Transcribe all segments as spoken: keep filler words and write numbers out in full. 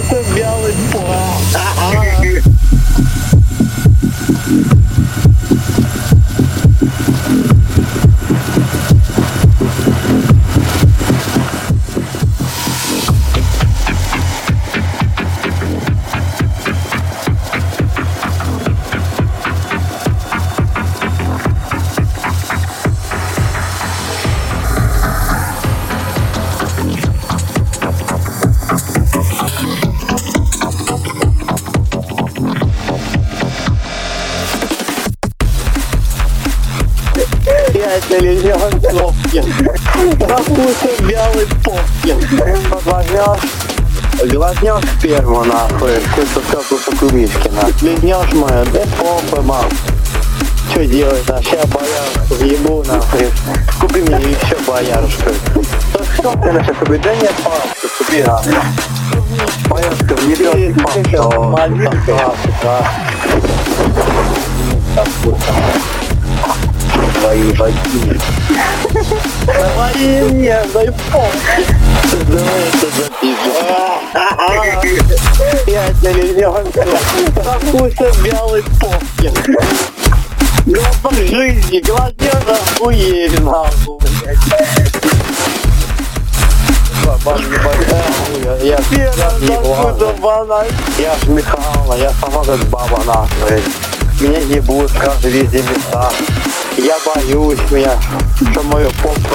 вкуса белый плод. Лежал Попкин. На вкусе белый Попкин. Возьмешь, глотнешь сперму нахуй, вкуса как у Кумишкина. Лизнешь мою, да попы, мам. Что делать, а? Сейчас боярышку въебу нахуй. Купи мне еще боярышку. Да что ты насчет купи? Да нет, палочку купи нахуй. Боярышка въебет, пошел. Мальчик, твои вагины. Говори мне, дай помнить. Давай это запишем. Пять миллионов. На вкусе белый Попкин. Глоток жизни, глоток охуели нахуй, блядь. Я Я ж Михайловна, я сама как баба нахуй. Меня ебут каждый везде места. Я боюсь, меня, что мою попку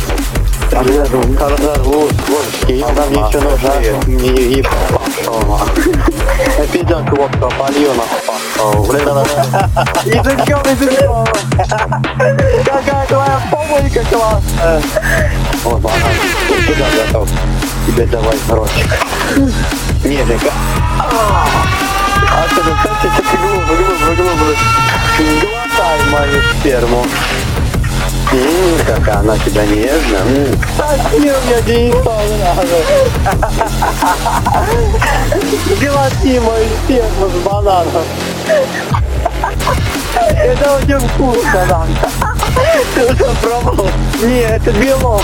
разорвут, водки, она мне еще нужна, мне еб пошел нахуй. Я пизденку водку полью нахуй пошел. Язычком, язычком. Какая твоя помойка классная. Вот, банан, я сюда готов. Тебе давай дрочек. Нежненько. А ты же, кстати, ты глубже, глубже, глубже. Глотай мою сперму. Ммм, какая она тебя нежная. Совсем мне не надо. Глоти мою сперму с бананом. Это очень вкусно, да. Ты уже пробовал? Не, это белок.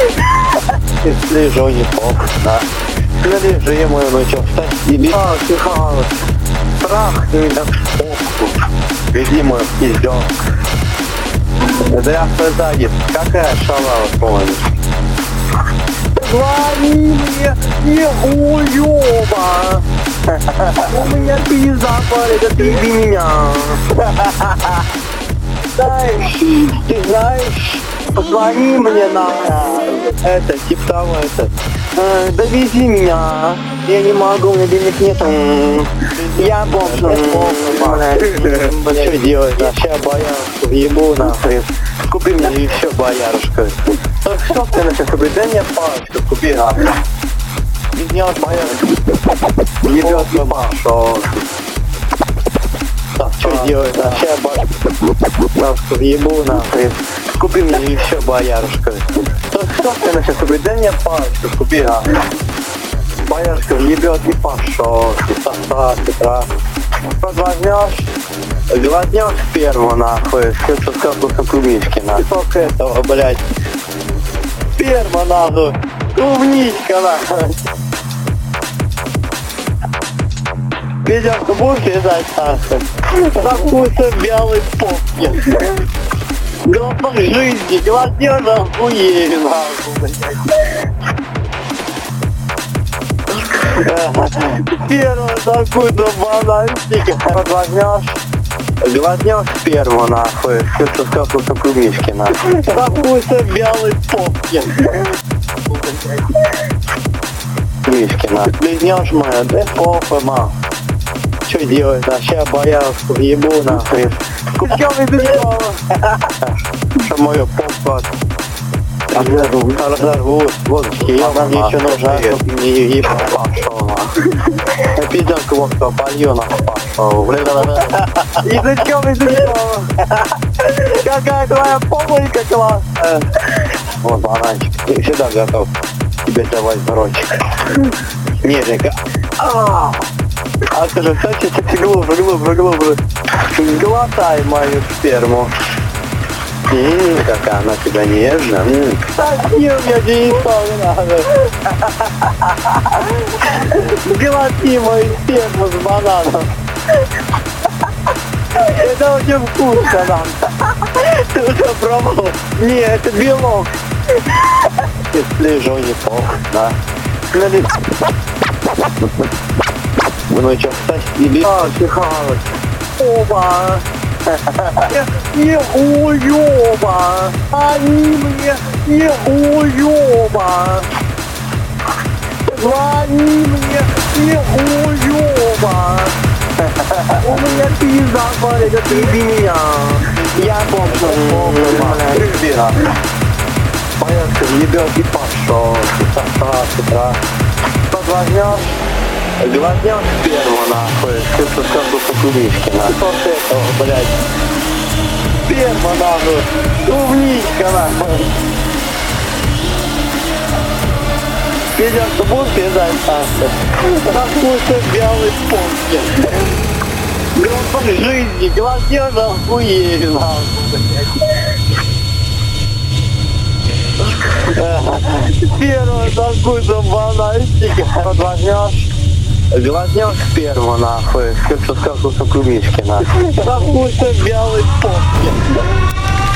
Лежу не похуй, да. Належи ему, ну что, встать и а, Михайлов, трахни меня в попку. Веди мой пиздёк. Здравствуй, Загид. Какая шалава, помнишь? Звони мне, не уёба. У меня пизда парит, это иди меня. Знаешь, ты знаешь, позвони мне на это, типа того, это. Э, довези меня, я не могу, у меня денег нет. Я бомж, блядь. Что делать, да? Сейчас боярышку въебу нахуй. Купи мне еще боярышку. Что ты насчет купи? Да нет, палочку купи нахуй. Без него боярышку. Ебет не пошел. Что делать, да? Сейчас боярышку въебу нахуй. Купи мне еще боярышку. Что ты насчет купи? Да нет, палочку купи нахуй. Боярышка въебет и пошел. Сосать, да. Возьмешь, глотнешь сперму нахуй. Что-то с капусом клубнички нахуй. Только этого, блядь. Сперма нахуй. Клубничка нахуй. Ведёшку будешь лизать нахуй? На вкусе белый Попкин. Глоток жизни, глотнешь охуели нахуй, блядь. Первый такой до бананчика. Возьмешь, глотнешь сперму нахуй. Что-то с капусом клубнички нахуй. На вкусе белый Попкин. Клубнички нахуй. Лизнешь мою, да попы, мам. Что делать, да? Сейчас боярышку въебу нахуй. Купчём и бежал. Что мою попку разорвут, водочки, я вам еще нужна, чтобы мне еб пошел нахуй. Я пизденку водку полью нахуй пошел. Язычком, язычком. Какая твоя помойка классная. Вот бананчик, ты всегда готов. Тебе давай дрочек. Нежненько. А скажи, кстати, ты глубже, глубже, глубже. Глотай мою сперму. Ммм, какая она тебя нежная. Совсем я не надо. Глотни мою сперму с бананом. Это очень вкусно нам. Ты уже пробовал? Не, это белок. Лежу не пох, да. Ну что, кстати, иди. А, чихалось. Оба. Не уёба. Они мне не уёба. Звони мне не уёба. У меня пизда болит, отъеби меня. Я помню, помню, блядь. Поехали, ебёт и пошёл. С утра, с утра. Позвонёшь? Глотнёшь сперму, нахуй. Ты тут как бы по-куришке, нахуй. Вот этого, блядь. Сперма, нахуй. Клубничка, нахуй. Пидор, ты будешь пиздать, нахуй? Распусти белый помпки. Громко жизни, глотнёшь, охуеешь, нахуй. Сперма со вкусом бананчика. Позвонёшь? Глотнёшь сперму, нахуй, как со вкусом клубнички, нахуй. Со вкусом белой попки.